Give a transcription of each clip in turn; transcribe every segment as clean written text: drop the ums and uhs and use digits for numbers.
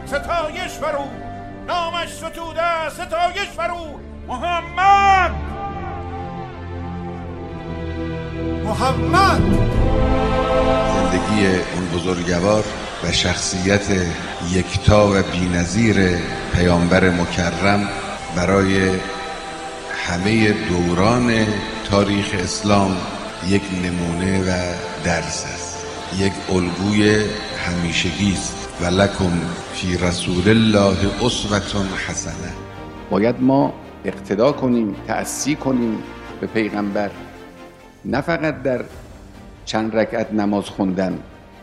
ستایش برو، نامش ستوده ستایش برو. محمد زندگی اون بزرگوار و شخصیت یکتا و بی‌نظیر پیامبر مکرم برای همه دوران تاریخ اسلام یک نمونه و درس است، یک الگوی همیشگی است. و لکم فی رسول الله اسوة حسنه. باید ما اقتدا کنیم، تأسی کنیم به پیغمبر، نه فقط در چند رکعت نماز خوندن،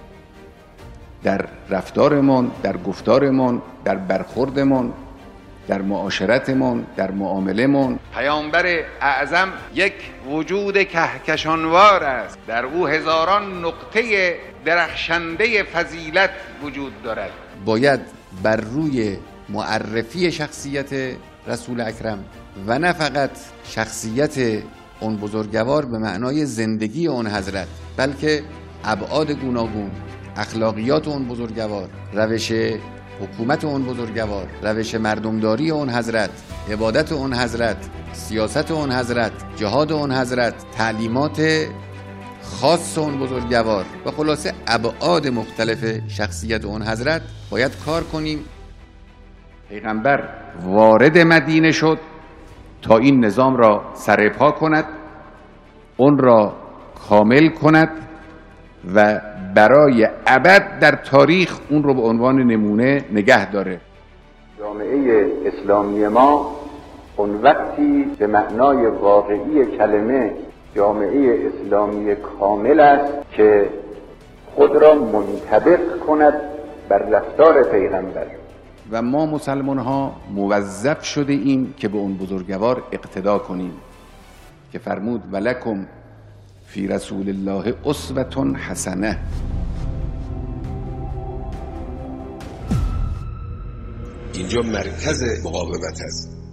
در رفتارمون، در گفتارمون، در برخوردمون، در معاشرتمون، در معاملمون. پیامبر اعظم یک وجود کهکشانوار است، در او هزاران نقطه درخشنده فضیلت وجود دارد. باید بر روی معرفی شخصیت رسول اکرم و نه فقط شخصیت اون بزرگوار به معنای زندگی اون حضرت، بلکه ابعاد گوناگون، اخلاقیات اون بزرگوار، روش حکومت اون بزرگوار، روش مردمداری اون حضرت، عبادت اون حضرت، سیاست اون حضرت، جهاد اون حضرت، تعلیمات خاص اون بزرگوار و خلاصه ابعاد مختلف شخصیت اون حضرت باید کار کنیم. پیغمبر وارد مدینه شد تا این نظام را سرپا کند، اون را کامل کند و برای ابد در تاریخ اون رو به عنوان نمونه نگه داره. جامعه اسلامی ما اون وقتی به معنای واقعی کلمه جامعه اسلامی کامل است که خود را منطبق کند بر رفتار پیغمبر. و ما مسلمان ها موظف شده ایم که به اون بزرگوار اقتدا کنیم که فرمود ولکم فی رسول الله اسوة حسنه. اینجا مرکز مقاومت است.